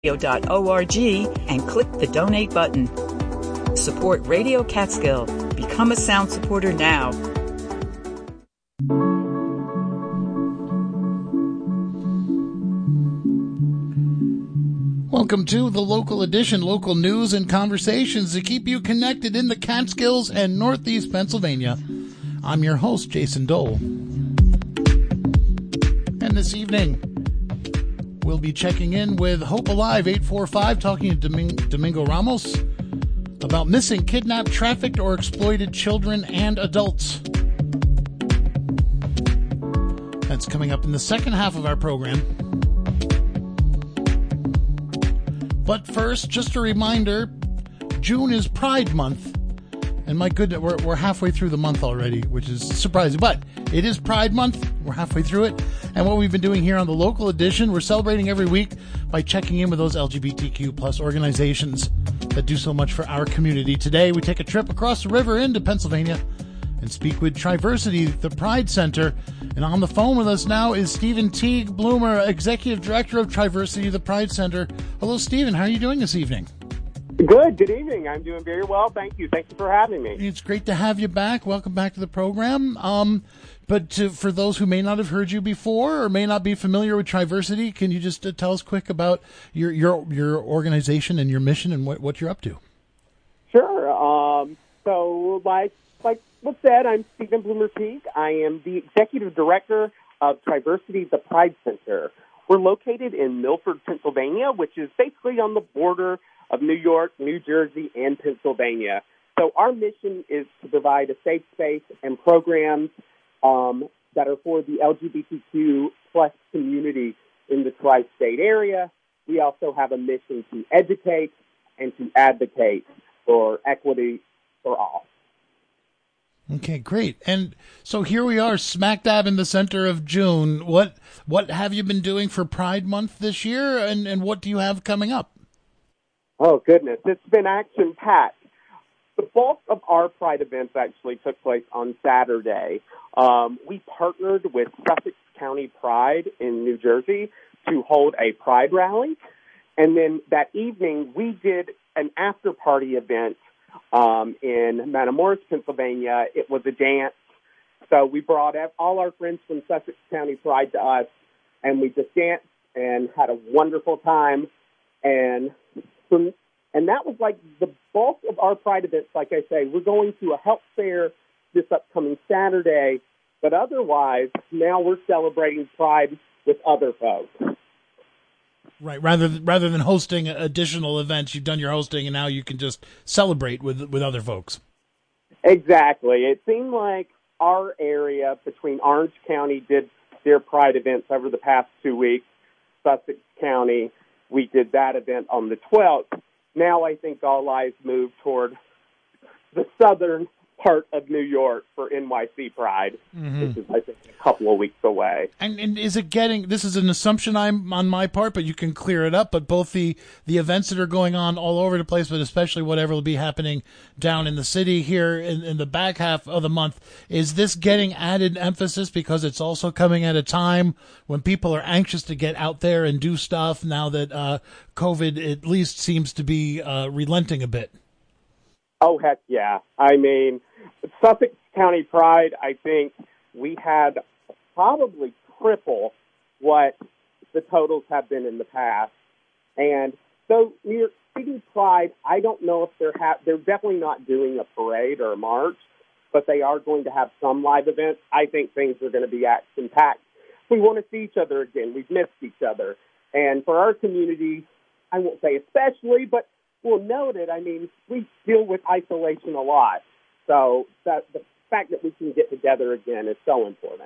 and click the donate button. Support Radio Catskill. Become a sound supporter now. Welcome to the Local Edition, local news and conversations to keep you connected in the Catskills and Northeast Pennsylvania. I'm your host, Jason Dole. And this evening, we'll be checking in with Hope Alive 845, talking to Domingo Ramos about missing, kidnapped, trafficked, or exploited children and adults. That's coming up in the second half of our program. But first, just a reminder, June is Pride Month. And my goodness, we're halfway through the month already, which is surprising. But it is Pride Month. We're halfway through it. And what we've been doing here on the Local Edition, we're celebrating every week by checking in with those LGBTQ plus organizations that do so much for our community. Today, we take a trip across the river into Pennsylvania and speak with Triversity, the Pride Center. And on the phone with us now is Stephen Teague Bloomer, Executive Director of Triversity, the Pride Center. Hello, Stephen. How are you doing this evening? Good evening. I'm doing very well. Thank you. Thank you for having me. It's great to have you back. Welcome back to the program. For those who may not have heard you before or may not be familiar with Triversity, can you just tell us quick about your organization and your mission and what you're up to? Sure. So like was said, I'm Stephen Bloomer Teague. I am the Executive Director of Triversity, the Pride Center. We're located in Milford, Pennsylvania, which is basically on the border of New York, New Jersey, and Pennsylvania. So our mission is to provide a safe space and programs that are for the LGBTQ plus community in the tri-state area. We also have a mission to educate and to advocate for equity for all. Okay, great. And so here we are, smack dab in the center of June. What have you been doing for Pride Month this year, and what do you have coming up? Oh, goodness. It's been action-packed. The bulk of our Pride events actually took place on Saturday. We partnered with Sussex County Pride in New Jersey to hold a Pride rally. And then that evening, we did an after-party event in Matamoros, Pennsylvania. It was a dance. So we brought all our friends from Sussex County Pride to us, and we just danced and had a wonderful time. And that was like the bulk of our Pride events. Like I say, we're going to a health fair this upcoming Saturday, but otherwise, now we're celebrating Pride with other folks. Right, rather than hosting additional events, you've done your hosting, and now you can just celebrate with other folks. Exactly. It seemed like our area between Orange County did their Pride events over the past 2 weeks. Sussex County, we did that event on the 12th. Now I think all eyes move toward the southern part of New York for NYC Pride, which is, I think, a couple of weeks away. And is it getting, this is an assumption I'm on my part, but you can clear it up, but both the events that are going on all over the place, but especially whatever will be happening down in the city here in the back half of the month, is this getting added emphasis because it's also coming at a time when people are anxious to get out there and do stuff now that COVID at least seems to be relenting a bit? Oh, heck yeah. I mean, Sussex County Pride, I think we had probably triple what the totals have been in the past. And so New York City Pride, I don't know if they're definitely not doing a parade or a march, but they are going to have some live events. I think things are going to be action-packed. We want to see each other again. We've missed each other. And for our community, I won't say especially, but we'll note it. I mean, we deal with isolation a lot. So the fact that we can get together again is so important.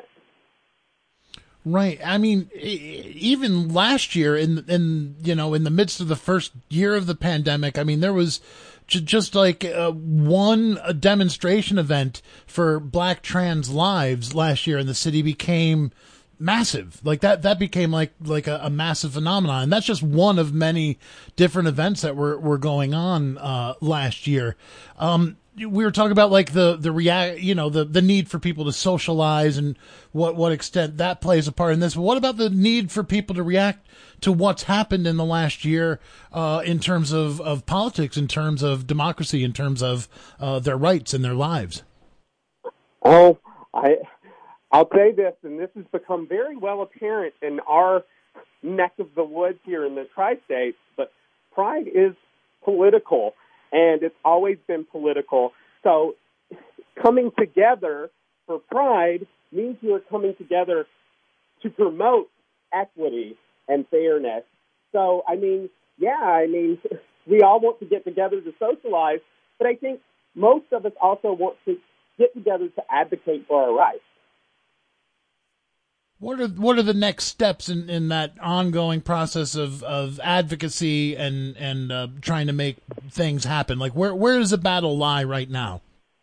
Right. I mean, even last year in the midst of the first year of the pandemic, I mean, there was just like one demonstration event for Black trans lives last year, and the city became massive. Like that became like a massive phenomenon. And that's just one of many different events that were going on last year. We were talking about like the need for people to socialize and what extent that plays a part in this. But what about the need for people to react to what's happened in the last year in terms of politics, in terms of democracy, in terms of their rights and their lives? Oh, I'll say this, and this has become very well apparent in our neck of the woods here in the tri-states, but pride is political, and it's always been political. So coming together for pride means you are coming together to promote equity and fairness. So, we all want to get together to socialize, but I think most of us also want to get together to advocate for our rights. What are the next steps in that ongoing process of advocacy and trying to make things happen? Like where does the battle lie right now?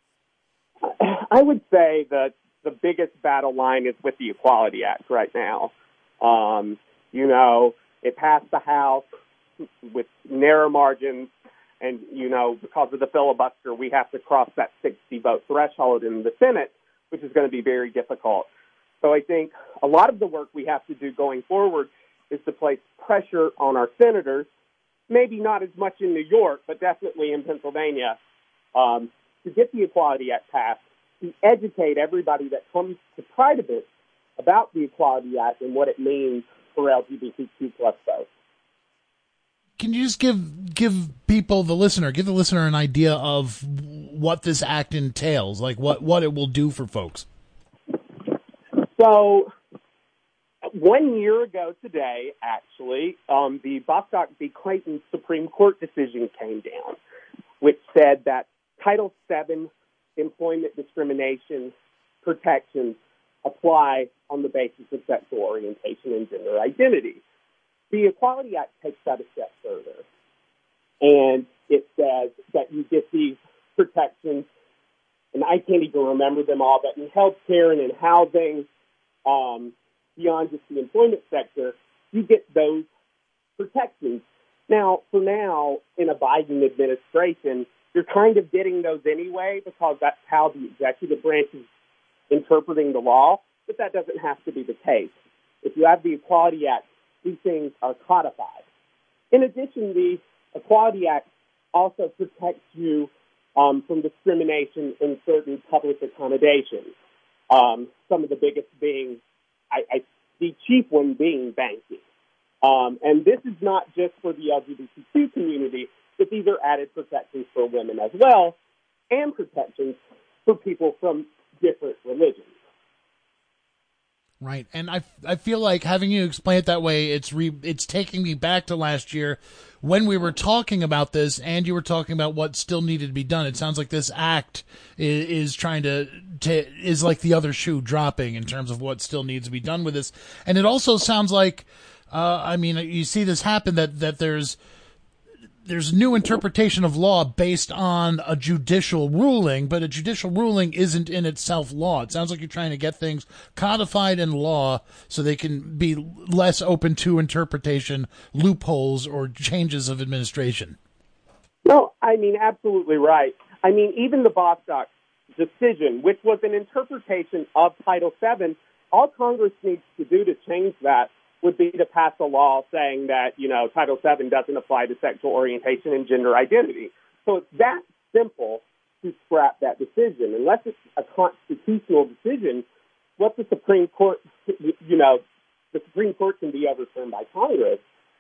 I would say that the biggest battle line is with the Equality Act right now. It passed the House with narrow margins, and because of the filibuster, we have to cross that 60-vote threshold in the Senate, which is going to be very difficult. So I think a lot of the work we have to do going forward is to place pressure on our senators, maybe not as much in New York, but definitely in Pennsylvania, to get the Equality Act passed, to educate everybody that comes to Pride events about the Equality Act and what it means for LGBTQ plus folks. Can you just give people, the listener an idea of what this act entails, like what it will do for folks? So 1 year ago today, actually, the Bostock v. Clayton Supreme Court decision came down, which said that Title VII employment discrimination protections apply on the basis of sexual orientation and gender identity. The Equality Act takes that a step further, and it says that you get these protections, and I can't even remember them all, but in healthcare and in housing, beyond just the employment sector, you get those protections. Now, in a Biden administration, you're kind of getting those anyway because that's how the executive branch is interpreting the law, but that doesn't have to be the case. If you have the Equality Act, these things are codified. In addition, the Equality Act also protects you from discrimination in certain public accommodations. Some of the biggest being, the chief one being banking. And this is not just for the LGBTQ community, but these are added protections for women as well, and protections for people from different religions. Right, and I feel like having you explain it that way, it's taking me back to last year when we were talking about this, and you were talking about what still needed to be done. It sounds like this act is trying to is like the other shoe dropping in terms of what still needs to be done with this, and it also sounds like, you see this happen that there's new interpretation of law based on a judicial ruling, but a judicial ruling isn't in itself law. It sounds like you're trying to get things codified in law so they can be less open to interpretation, loopholes, or changes of administration. No, absolutely right. Even the Bostock decision, which was an interpretation of Title VII, all Congress needs to do to change that would be to pass a law saying that, Title VII doesn't apply to sexual orientation and gender identity. So it's that simple to scrap that decision. Unless it's a constitutional decision, what the Supreme Court, the Supreme Court can be overturned by Congress.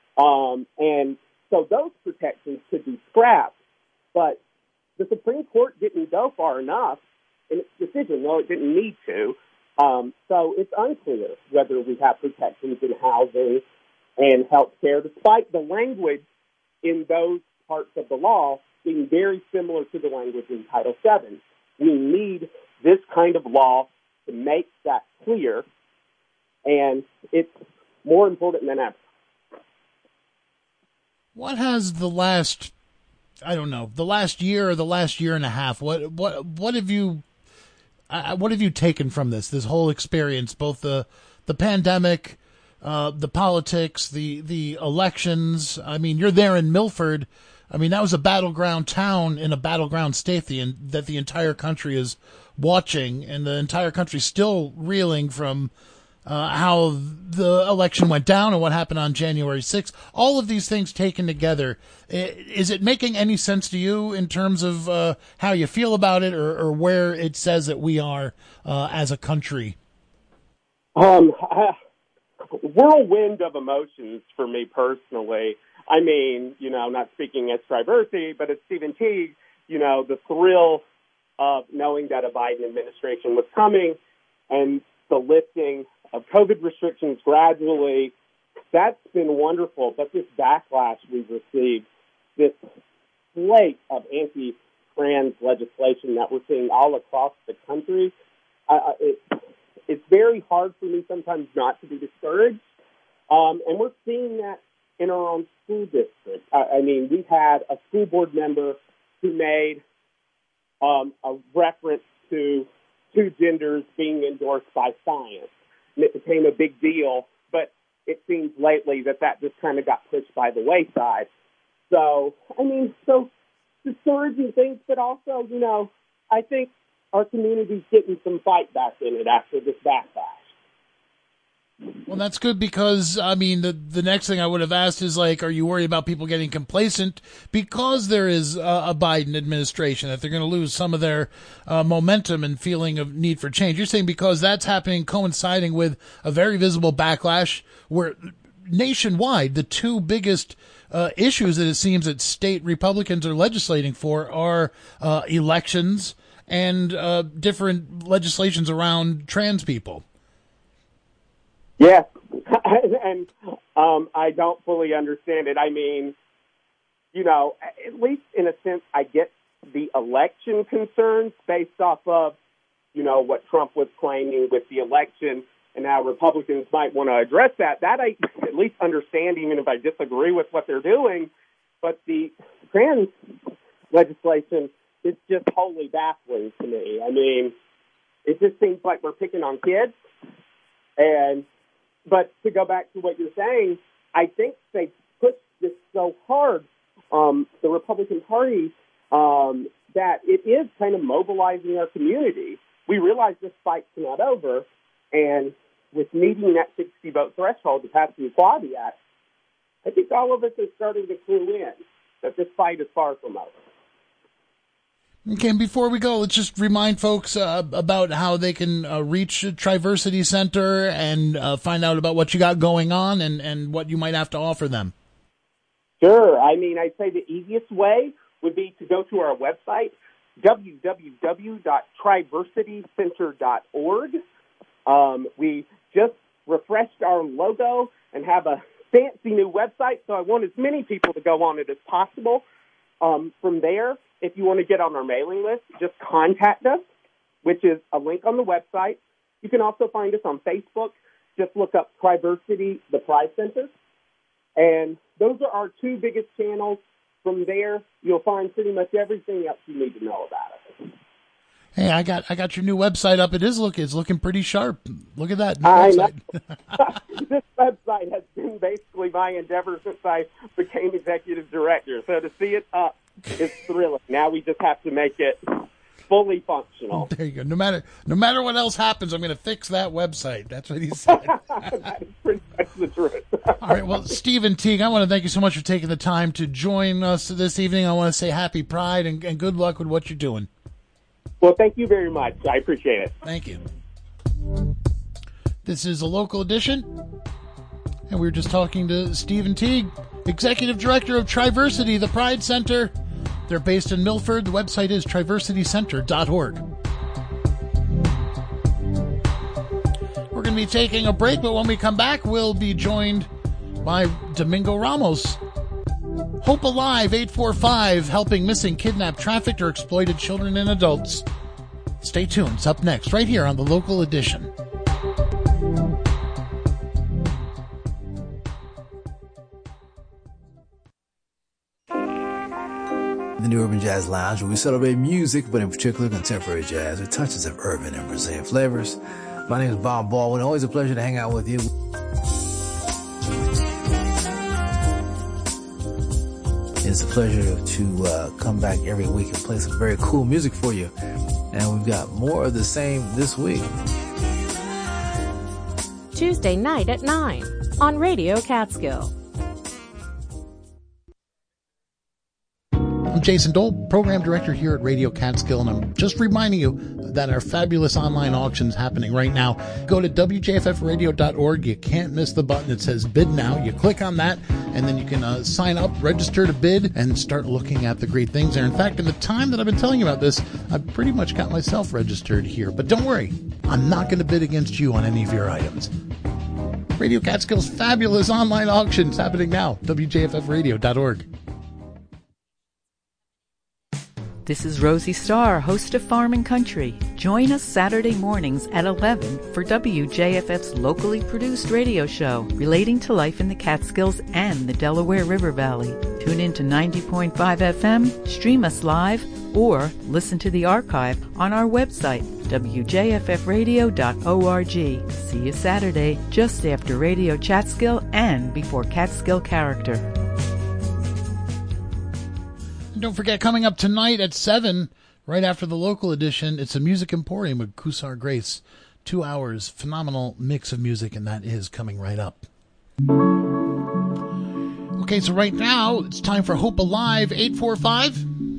And so those protections could be scrapped. But the Supreme Court didn't go far enough in its decision. No, it didn't need to. So it's unclear whether we have protections in housing and health care, despite the language in those parts of the law being very similar to the language in Title VII. We need this kind of law to make that clear, and it's more important than ever. What has the last year or the last year and a half, what have you taken from this whole experience, both the the pandemic, the politics, the elections. I mean, you're there in Milford. I mean, that was a battleground town in a battleground state that the entire country is watching, and the entire country's still reeling from how the election went down and what happened on January 6th. All of these things taken together, is it making any sense to you in terms of how you feel about it, or where it says that we are as a country? Whirlwind of emotions for me personally. I mean, not speaking as Triversity, but as Stephen Teague, the thrill of knowing that a Biden administration was coming and the lifting of COVID restrictions gradually, that's been wonderful. But this backlash we've received, this slate of anti-trans legislation that we're seeing all across the country, it's very hard for me sometimes not to be discouraged. And we're seeing that in our own school district. I mean, we had a school board member who made a reference to two genders being endorsed by science. And it became a big deal, but it seems lately that just kind of got pushed by the wayside. So, I mean, discouraging things, but also, I think our community's getting some fight back in it after this backlash. Well, that's good, because, I mean, the next thing I would have asked is, are you worried about people getting complacent because there is a Biden administration, that they're going to lose some of their momentum and feeling of need for change? You're saying because that's happening, coinciding with a very visible backlash where nationwide the two biggest issues that it seems that state Republicans are legislating for are elections and different legislations around trans people. Yes, and I don't fully understand it. I mean, at least in a sense, I get the election concerns based off of, what Trump was claiming with the election and how Republicans might want to address that. That I at least understand, even if I disagree with what they're doing. But the trans legislation is just wholly baffling to me. I mean, it just seems like we're picking on kids. But to go back to what you're saying, I think they pushed this so hard, the Republican Party, that it is kind of mobilizing our community. We realize this fight's not over, and with meeting that 60-vote threshold to pass the Equality Act, I think all of us are starting to clue in that this fight is far from over. Okay, and before we go, let's just remind folks about how they can reach Triversity Center and find out about what you got going on and what you might have to offer them. Sure. I mean, I'd say the easiest way would be to go to our website, www.triversitycenter.org. We just refreshed our logo and have a fancy new website, so I want as many people to go on it as possible. From there, if you want to get on our mailing list, just contact us, which is a link on the website. You can also find us on Facebook. Just look up Triversity, the Pride Center. And those are our two biggest channels. From there, you'll find pretty much everything else you need to know about it. Hey, I got your new website up. It's looking pretty sharp. Look at that new website. This website has been basically my endeavor since I became executive director. So to see it up is thrilling. Now we just have to make it fully functional. There you go. No matter what else happens, I'm going to fix that website. That's what he said. That is pretty much the truth. All right. Well, Stephen Teague, I want to thank you so much for taking the time to join us this evening. I want to say happy Pride and good luck with what you're doing. Well, thank you very much. I appreciate it. Thank you. This is a local edition, and we were just talking to Stephen Teague, Executive Director of Triversity, the Pride Center. They're based in Milford. The website is triversitycenter.org. We're going to be taking a break, but when we come back, we'll be joined by Domingo Ramos. Hope Alive 845, helping missing, kidnapped, trafficked, or exploited children and adults. Stay tuned. It's up next, right here on the Local Edition. The New Urban Jazz Lounge, where we celebrate music, but in particular contemporary jazz with touches of urban and Brazilian flavors. My name is Bob Baldwin. Always a pleasure to hang out with you. It's a pleasure to come back every week and play some very cool music for you. And we've got more of the same this week. Tuesday night at 9 on Radio Catskill. I'm Jason Dole, Program Director here at Radio Catskill, and I'm just reminding you that our fabulous online auction's happening right now. Go to WJFFradio.org. You can't miss the button that says Bid Now. You click on that, and then you can sign up, register to bid, and start looking at the great things there. In fact, in the time that I've been telling you about this, I've pretty much got myself registered here. But don't worry, I'm not going to bid against you on any of your items. Radio Catskill's fabulous online auction's happening now. WJFFradio.org. This is Rosie Starr, host of Farm and Country. Join us Saturday mornings at 11 for WJFF's locally produced radio show relating to life in the Catskills and the Delaware River Valley. Tune in to 90.5 FM, stream us live, or listen to the archive on our website, wjffradio.org. See you Saturday, just after Radio Catskill and before Catskill Character. Don't forget, coming up tonight at 7, right after the local edition, it's a Music Emporium with Kusar Grace. 2 hours, phenomenal mix of music, and that is coming right up. Okay, so right now, it's time for Hope Alive 845.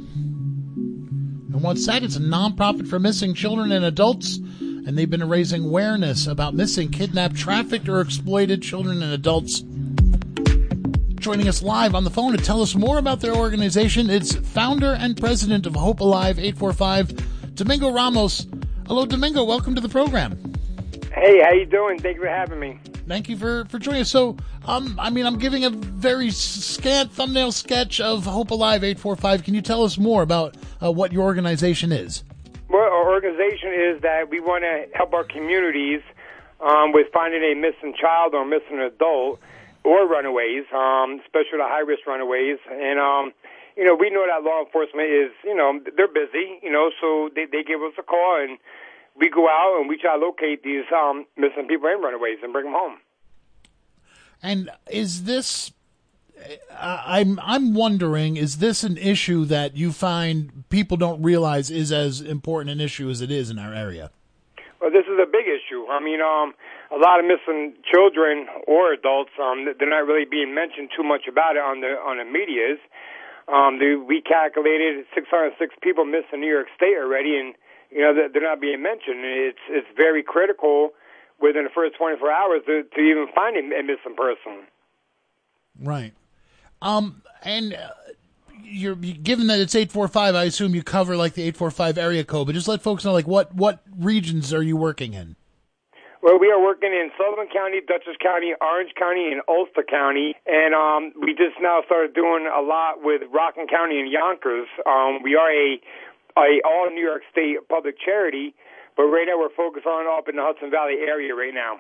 And what's that? It's a nonprofit for missing children and adults, and they've been raising awareness about missing, kidnapped, trafficked, or exploited children and adults. Joining us live on the phone to tell us more about their organization, it's founder and president of Hope Alive 845, Domingo Ramos. Hello, Domingo. Welcome to the program. Hey, how you doing? Thank you for having me. Thank you for joining us. So, I'm giving a very scant thumbnail sketch of Hope Alive 845. Can you tell us more about what your organization is? Well, our organization is that we want to help our communities with finding a missing child or missing adult, or runaways, especially the high-risk runaways. And, we know that law enforcement is, they're busy, so they give us a call, and we go out and we try to locate these missing people and runaways and bring them home. And is this, I'm wondering, is this an issue that you find people don't realize is as important an issue as it is in our area? Well, this is a big issue. A lot of missing children or adults, they're not really being mentioned too much about it on the medias. We calculated 606 people missing in New York State already, and they're not being mentioned. It's very critical within the first 24 hours to even find a missing person. Right. And you're given that it's 845, I assume you cover like the 845 area code, but just let folks know what regions are you working in? Well, we are working in Sullivan County, Dutchess County, Orange County, and Ulster County, and we just now started doing a lot with Rockland County and Yonkers. We are a all New York State public charity, but right now we're focused on up in the Hudson Valley area right now.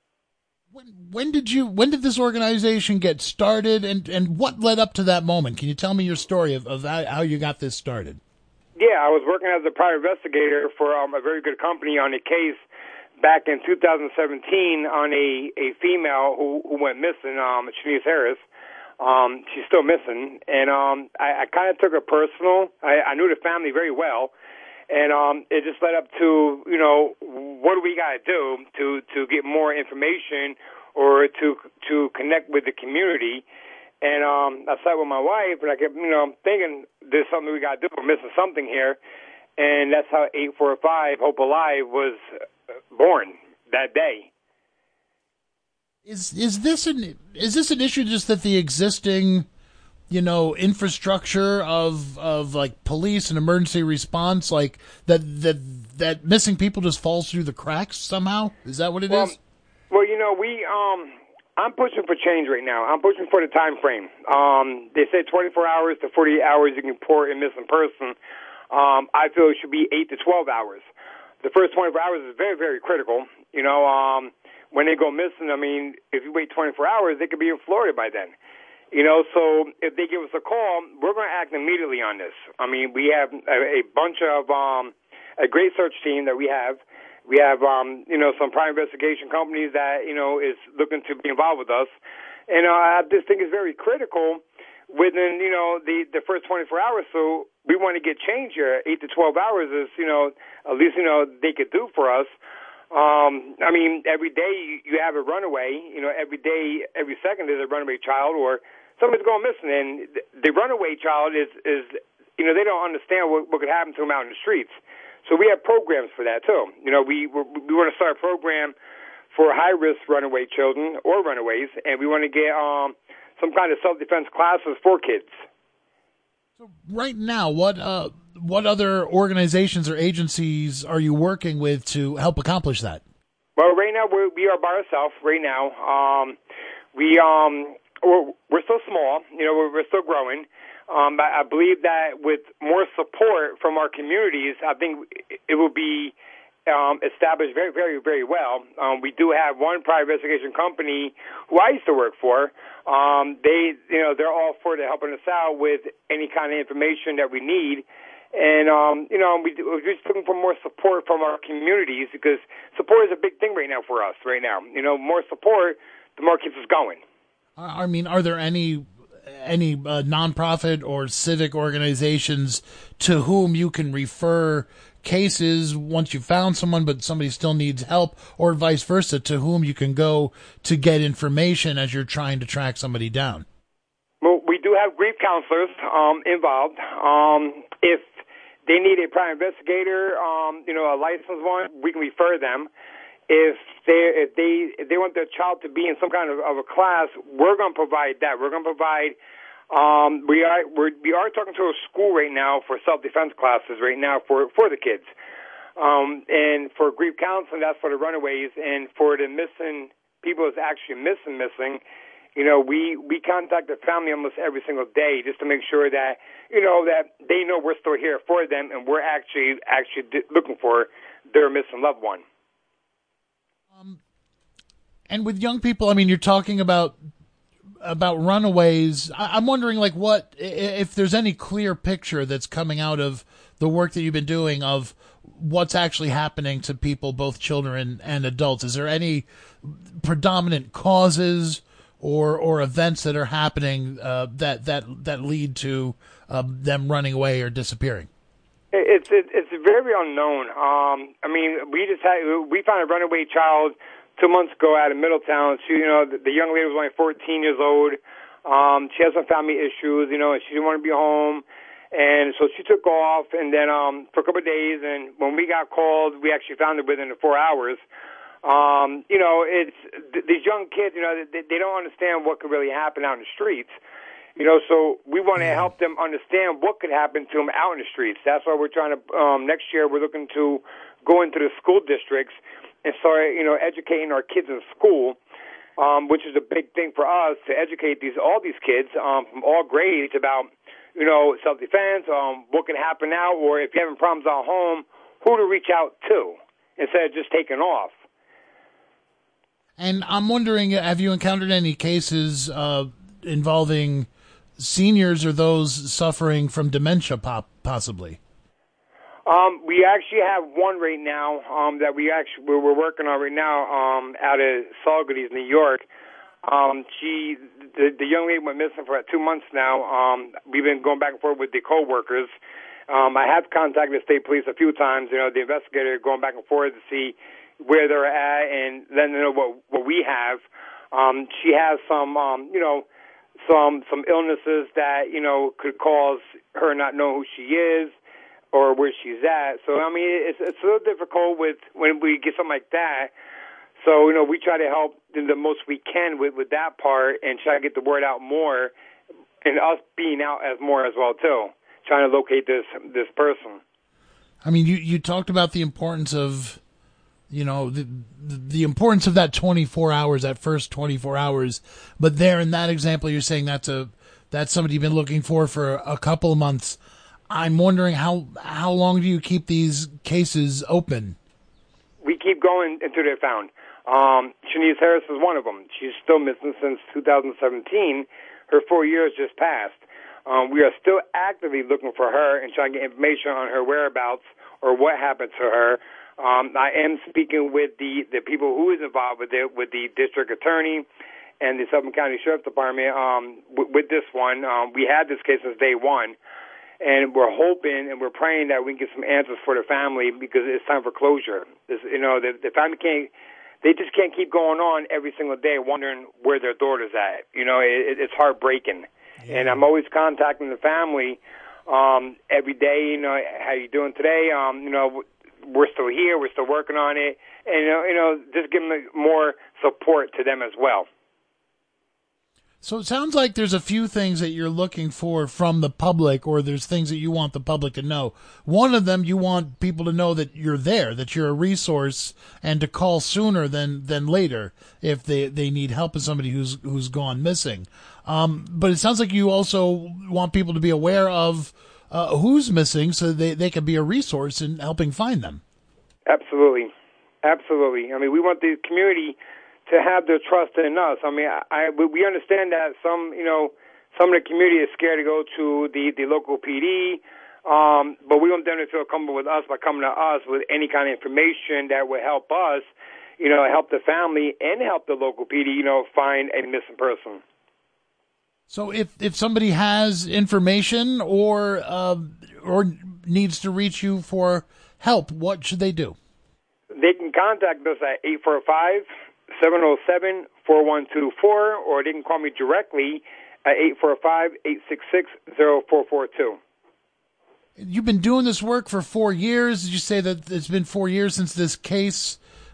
When did this organization get started, and what led up to that moment? Can you tell me your story of how you got this started? Yeah, I was working as a private investigator for a very good company on a case back in 2017 on a female who went missing, Shanice Harris. She's still missing, and I kind of took it personal. I knew the family very well, and it just led up to, what do we got to do to get more information or to connect with the community. And I sat with my wife, and I kept, thinking there's something we got to do. We're missing something here, and that's how 845 Hope Alive was born that day. Is this an issue just that the existing, infrastructure of like police and emergency response, like that missing people just falls through the cracks somehow? Is that what it is? Well, I'm pushing for change right now. I'm pushing for the time frame. They say 24 hours to 48 hours you can report a missing person. I feel it should be 8 to 12 hours. The first 24 hours is very, very critical. When they go missing, if you wait 24 hours, they could be in Florida by then. So if they give us a call, we're going to act immediately on this. We have a bunch of a great search team that we have. We have, some private investigation companies that, is looking to be involved with us. And I just think it's very critical within, the first 24 hours. So we want to get change here. 8 to 12 hours is, at least, they could do for us. Every day you have a runaway, every day, every second there's a runaway child or somebody's going missing. And the runaway child is they don't understand what could happen to them out in the streets. So we have programs for that, too. We want to start a program for high-risk runaway children or runaways, and we want to get some kind of self-defense classes for kids. So right now, what other organizations or agencies are you working with to help accomplish that? Well, right now we are by ourselves. Right now, we're still small. We're still growing. I believe that with more support from our communities, I think it will be established very, very, very well. We do have one private investigation company who I used to work for. They're all for helping us out with any kind of information that we need. And, we're just looking for more support from our communities because support is a big thing right now for us right now. More support, the more keeps us going. Are there any nonprofit or civic organizations to whom you can refer cases once you've found someone, but somebody still needs help, or vice versa, to whom you can go to get information as you're trying to track somebody down? Well, we do have grief counselors involved. If they need a private investigator, a licensed one, we can refer them. If they want their child to be in some kind of a class, we're going to provide that. We're going to provide. We are talking to a school right now for self-defense classes right now for the kids, and for grief counseling, that's for the runaways, and for the missing people that's actually missing. We contact the family almost every single day just to make sure that that they know we're still here for them, and we're actually looking for their missing loved one. And with young people, you're talking about runaways. I'm wondering, what if there's any clear picture that's coming out of the work that you've been doing of what's actually happening to people, both children and adults. Is there any predominant causes or events that are happening that lead to them running away or disappearing? It's very unknown. We found a runaway child 2 months ago out of Middletown. She, the young lady was only 14 years old. She has some family issues, and she didn't want to be home. And so she took off, and then for a couple of days, and when we got called, we actually found her within 4 hours. It's these young kids, they don't understand what could really happen out in the streets. So we want to help them understand what could happen to them out in the streets. That's why we're trying to, next year, we're looking to go into the school districts and start, educating our kids in school, which is a big thing for us to educate all these kids from all grades about, self-defense, what can happen now, or if you're having problems at home, who to reach out to instead of just taking off. And I'm wondering, have you encountered any cases involving seniors or those suffering from dementia, possibly? We actually have one right now that we're working on right now out of Saugerties, New York. The young lady went missing for 2 months now. We've been going back and forth with the co-workers. I have contacted the state police a few times. The investigator going back and forth to see where they're at and letting them know what we have. She has some illnesses that could cause her not know who she is or where she's at. So it's a little difficult when we get something like that. So we try to help the most we can with that part and try to get the word out more, and us being out as more as well too, trying to locate this person. You talked about the importance of the importance of that 24 hours, that first 24 hours. But there in that example, you're saying that's somebody you've been looking for a couple of months. I'm wondering how long do you keep these cases open? We keep going until they're found. Shanice Harris is one of them. She's still missing since 2017. Her 4 years just passed. We are still actively looking for her and trying to get information on her whereabouts or what happened to her. I am speaking with the people who is involved with it, with the district attorney and the Sullivan County Sheriff's Department. With this one, we had this case since day one, and we're hoping and we're praying that we can get some answers for the family because it's time for closure. The family they just can't keep going on every single day wondering where their daughter's at. It's heartbreaking. Yeah. And I'm always contacting the family every day. How you doing today? We're still here. We're still working on it. And, just giving more support to them as well. So it sounds like there's a few things that you're looking for from the public, or there's things that you want the public to know. One of them, you want people to know that you're there, that you're a resource, and to call sooner than later if they need help with somebody who's gone missing. But it sounds like you also want people to be aware of who's missing so they can be a resource in helping find them. Absolutely. Absolutely. I mean, we want the community to have their trust in us. I mean, we understand that some of the community is scared to go to the local PD, but we want them to feel comfortable with us by coming to us with any kind of information that would help us, help the family and help the local PD, find a missing person. So if somebody has information or needs to reach you for help, what should they do? They can contact us at 845-707-4124, or they can call me directly at 845-866-0442. You've been doing this work for 4 years. Did you say that it's been 4 years since this case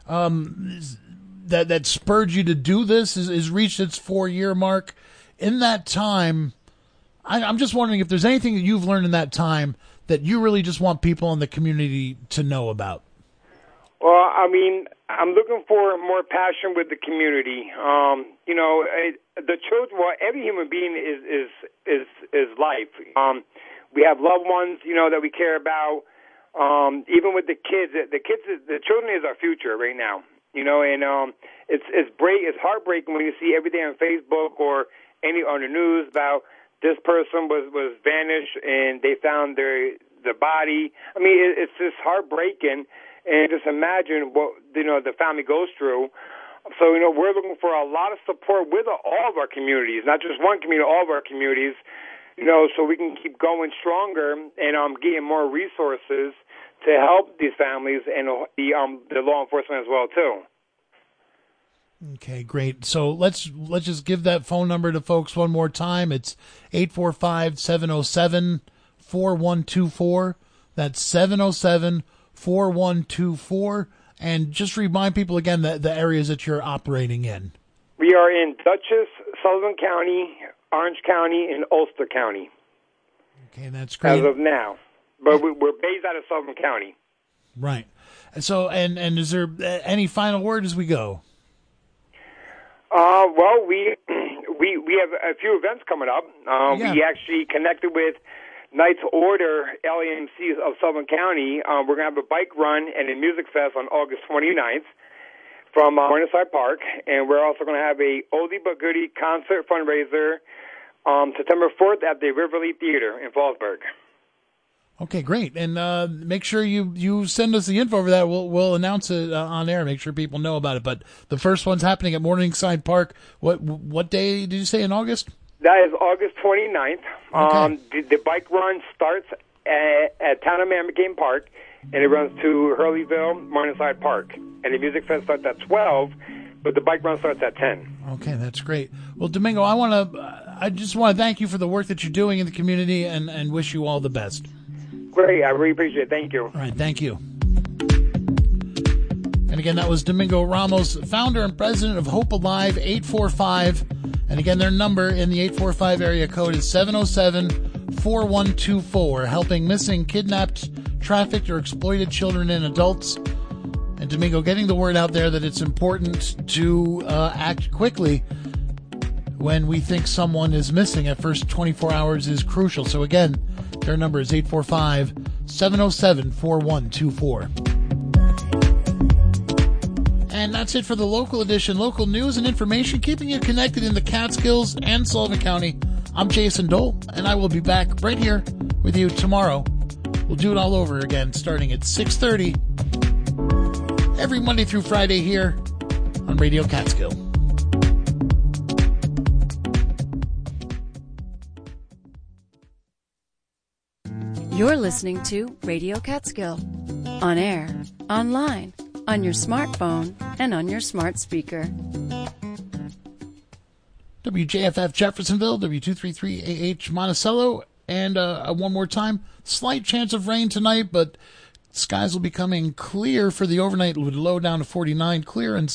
that spurred you to do this has reached its 4-year mark? In that time, I'm just wondering if there's anything that you've learned in that time that you really just want people in the community to know about. Well, I mean, I'm looking for more passion with the community. The children. Well, every human being is life. We have loved ones, that we care about. Even with the kids, the children is our future right now. And it's heartbreaking when you see every day on Facebook or on the news about this person was vanished and they found the body. I mean, it's just heartbreaking. And just imagine what, the family goes through. So, we're looking for a lot of support with all of our communities, not just one community, all of our communities, so we can keep going stronger and getting more resources to help these families and the law enforcement as well, too. Okay, great. So let's just give that phone number to folks one more time. It's 845-707-4124. That's 707-4124, and just remind people again the areas that you're operating in. We are in Dutchess, Sullivan County, Orange County, and Ulster County. Okay, that's great. As of now. But we're based out of Sullivan County. Right. So, and is there any final word as we go? Well, we have a few events coming up. We actually connected with Knights Order LAMC of Sullivan County. We're going to have a bike run and a music fest on August 29th from Morningside Park, and we're also going to have a oldie but goodie concert fundraiser September 4th at the Riverly Theater in Fallsburg. Okay, great. And make sure you send us the info over that. We'll announce it on air, make sure people know about it. But the first one's happening at Morningside Park. What day did you say in August? That is August 29th. Okay. The bike run starts at Town of Mammoth Game Park, and it runs to Hurleyville, Morningside Park. And the music fest starts at 12, but the bike run starts at 10. Okay, that's great. Well, Domingo, I just want to thank you for the work that you're doing in the community and wish you all the best. Great. I really appreciate it. Thank you. All right. Thank you. And again, that was Domingo Ramos, founder and president of Hope Alive 845. And again, their number in the 845 area code is 707-4124, helping missing, kidnapped, trafficked, or exploited children and adults. And Domingo, getting the word out there that it's important to act quickly when we think someone is missing. At first 24 hours is crucial. So again, their number is 845-707-4124. And that's it for the local edition. Local news and information, keeping you connected in the Catskills and Sullivan County. I'm Jason Dole, and I will be back right here with you tomorrow. We'll do it all over again, starting at 6:30. every Monday through Friday here on Radio Catskill. You're listening to Radio Catskill. On air, online, on your smartphone, and on your smart speaker. WJFF Jeffersonville, W233AH Monticello, and one more time, slight chance of rain tonight, but skies will be coming clear for the overnight with low down to 49, clear and